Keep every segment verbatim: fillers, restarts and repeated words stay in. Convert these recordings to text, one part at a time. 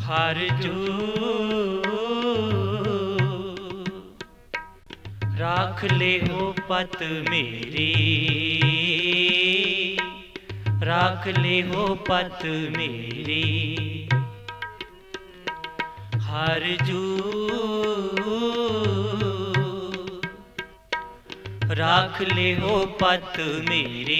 हर जू राख ले हो पत मेरी, राख ले हो पत मेरी। हर जू राख ले हो पत मेरी,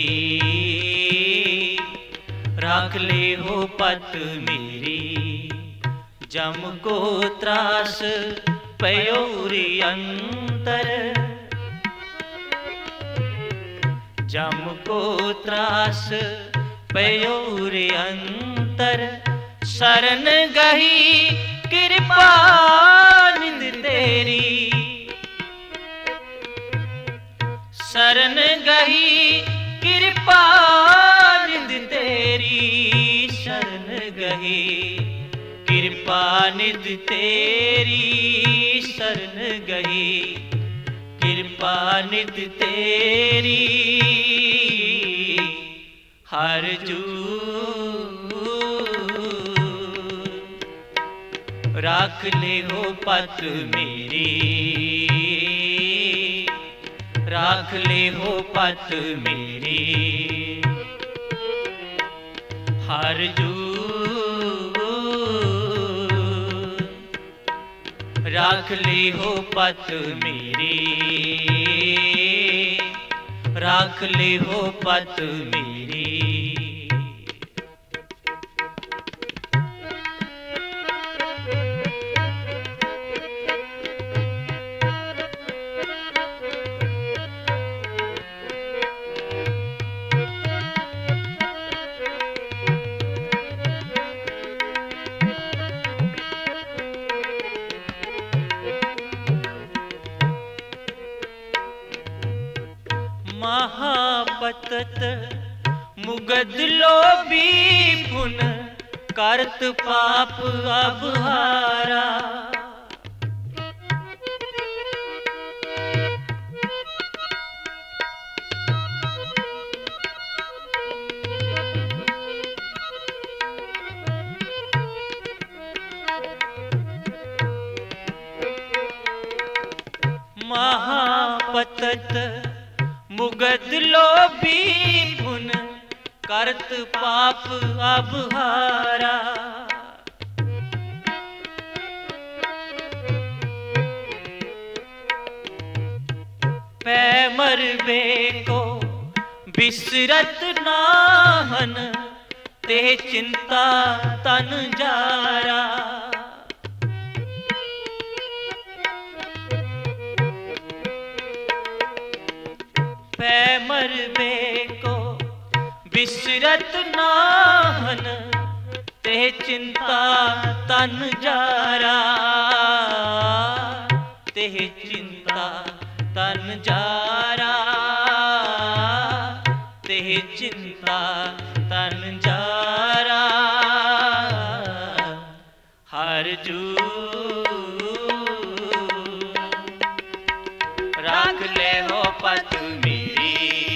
राख ले हो पत मेरी। जम को त्रास पयोरी अंतर, जम को त्रास पयोरी अंतर। शरण गही कृपा निध तेरी, शरण गही कृपा निध तेरी। शरण गही कृपा निध तेरी, शरण गही कृपा निध तेरी। हर जू राख ले हो पत मेरी, राख ले हो पत मेरी। हर जू राख ले हो पत मेरी, राख ले हो पत मेरी। महापतत मुगद लोभी पुन करत पाप अबहारा। महापतत मुगद लोभी पुन करत पाप अबहारा। पै मरबे को बिसरत नाहन, ते चिंता तन जारा। पै मरबे को बिसरत नाहन, ते चिंता तन जारा। ते चिंता तन जारा, ते चिंता तन जारा। हर जू राख ले हो पत मेरी,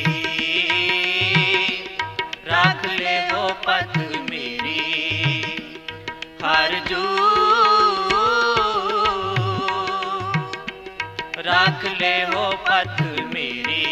राख ले हो पत मेरी। हर जू राख ले हो पत मेरी,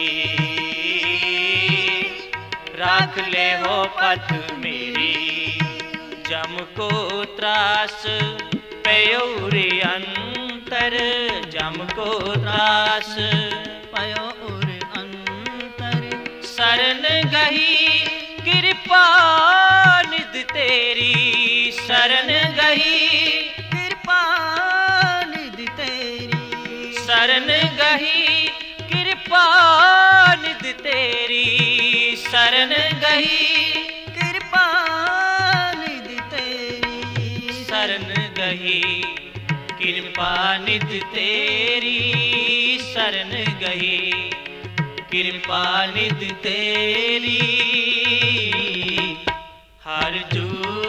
राख ले हो पत मेरी। जम को त्रास पयोरी अंतर, जम को त्रास पयोरी अंतर। शरण गही कृपा निध तेरी, शरण गही कृपा निध तेरी। शरण गही कृपा निध तेरी, शरण गही कृपा निध तेरी। शरण गही कृपा निध तेरी, शरण गही कृपा निध तेरी। हर जू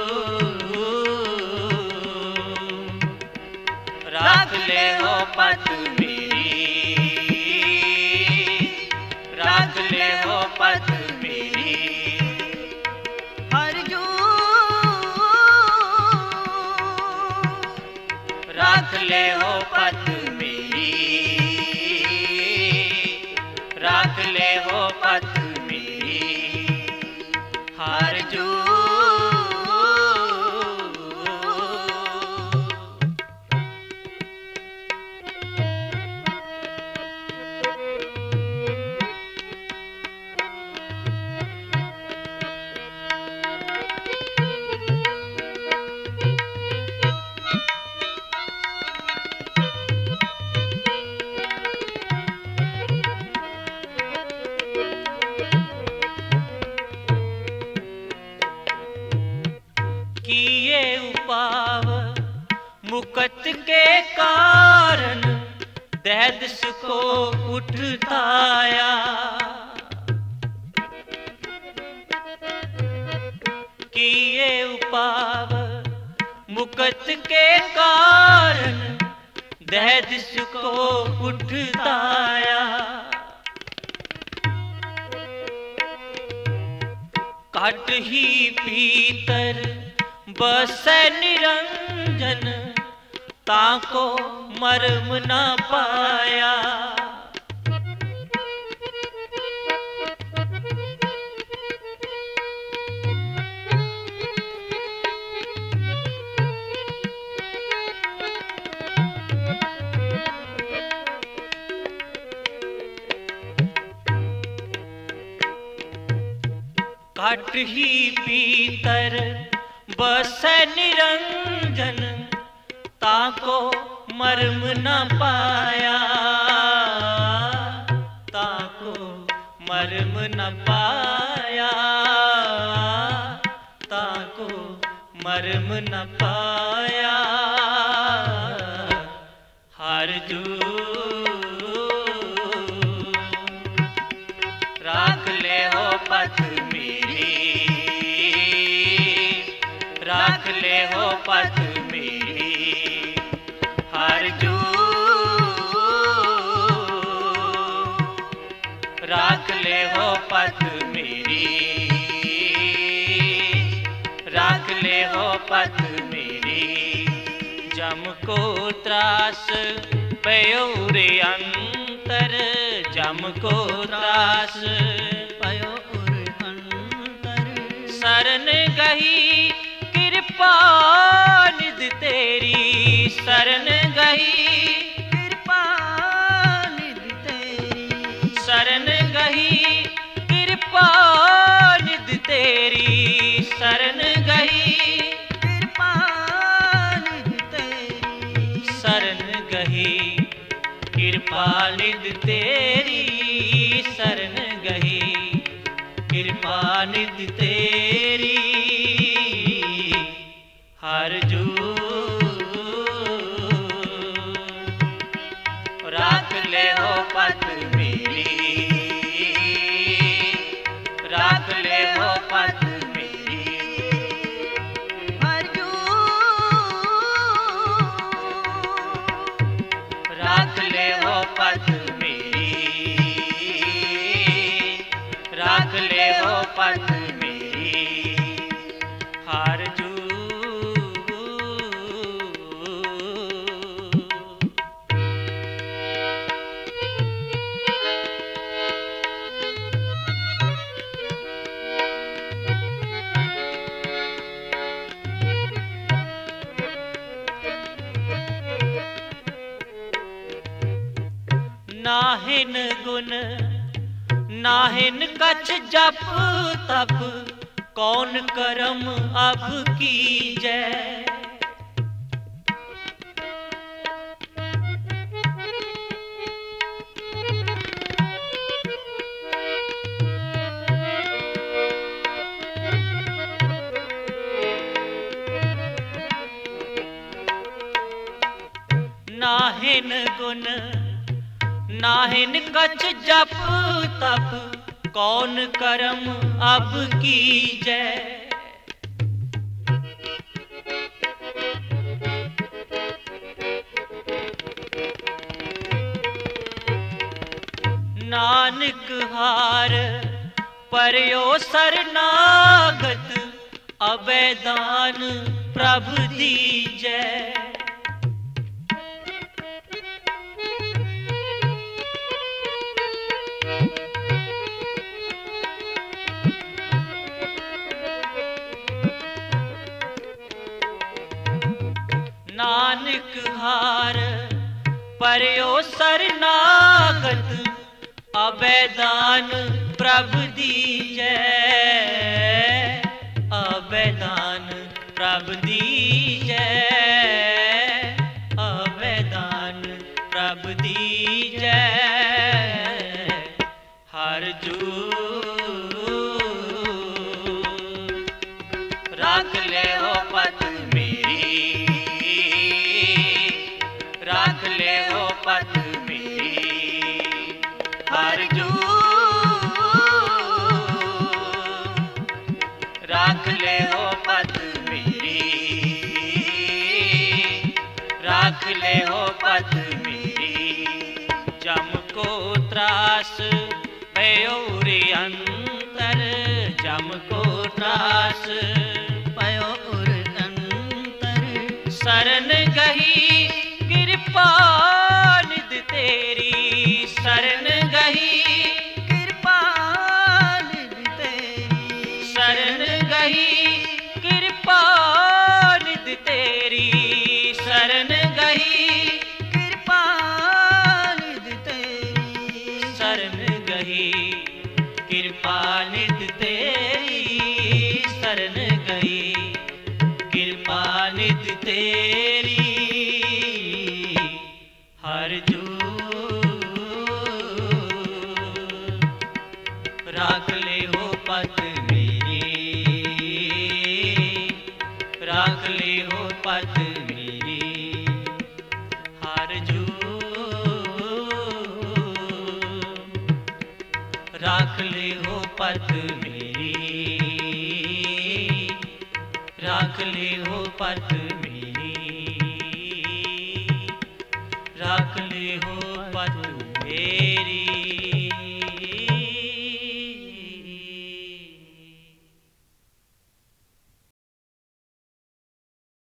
राख ले हो पत मेरी, राख ले हो पत मेरी। हर जू ले हो पत मेरी, राख ले हो पत मेरी, हार जू किए उपाव मुकत के कारण, दैदस को उठताया। किए उपाव मुकत के कारण, दैदस को उठताया। काट ही पीतर बस निरंजन, ताको मर्म न पाया। काट ही पीतर बस निरंजन, ताको मर्म न पाया। ताको मर्म न पाया, ताको मर्म न पाया, हार जू राख ले हो पत मेरी, राख ले हो पत मेरी, हार जू राख ले हो पत मेरी, राख ले हो पत मेरी। जम को त्रास पयो रे अंतर, जम को त्रास पयो रे अंतर, शरण गही कृपा निधि तेरी, शरण गही कृपा निधि तेरी, शरण गही कृपा निधि तेरी, शरण गही कृपा निधि तेरी, शरण गही कृपा निधि तेरी, शरण गही कृपा निधि तेरी, हार जू राख ले हो पत मेरी, राख ले हो पत मेरी, हार जू राख ले हो पत मेरी, राख ले हो पत मेरी, हार जू नाहिन गुण नाहिन कछ जप तप, कौन करम अब कीजै। नाहिन गुण नाहिन कछ जप तप, कौन करम अब कीजै। नानक हार परयो सरनागत, अवैदान प्रभु दीजै। परयो सरनागत अबैदान प्रभ दीजै, अबैदान प्रभ दीजै, अबैदान प्रभ दीजै। हर जू राख ले हो पत मेरी, राख ले हो पत मेरी। हर जू राख ले हो पत मेरी, राख ले हो पत मेरी। जम को त्रास भयो रे अंतर, जम को त्रास भयो रे अंतर। शरण गही कृपा निधि तेरी, शरण गही कृपा निधि तेरी। शरण गही कृपा निधि तेरी, शरण गही कृपा निधि तेरी। शरण गही कृपा निधि तेरी, शरण गई कृपा निधि तेरी। हर जू राख ले हो पत मेरी, राख ले हो पत मेरी। हर जू राख ले हो पत मेरी, राख ले हो पत मेरी, राख ले हो पत मेरी।